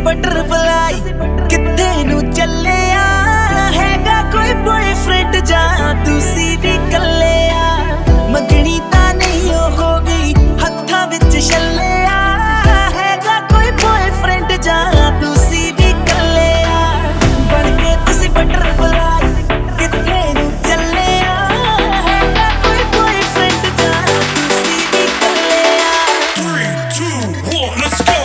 Butterfly किथे नू चले आ हैगा कोई बॉयफ्रेंड जा तुसी भी कले आ मंगनी ता नहीं हो गई हत्था विच छले आ हैगा कोई बॉयफ्रेंड जा तुसी भी कले आ बन के तुसी बटरफ्लाई किथे नू चले आ हैगा कोई बॉयफ्रेंड जा तुसी भी कले आ 3, 2, 1, let's go.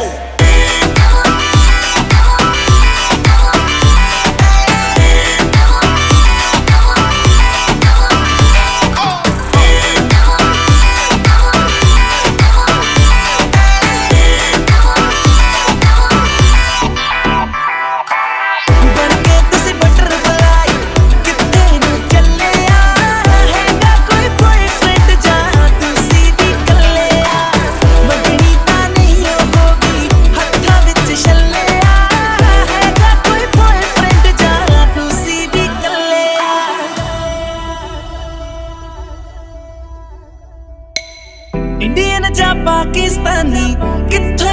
इंडियन जा पाकिस्तानी किथे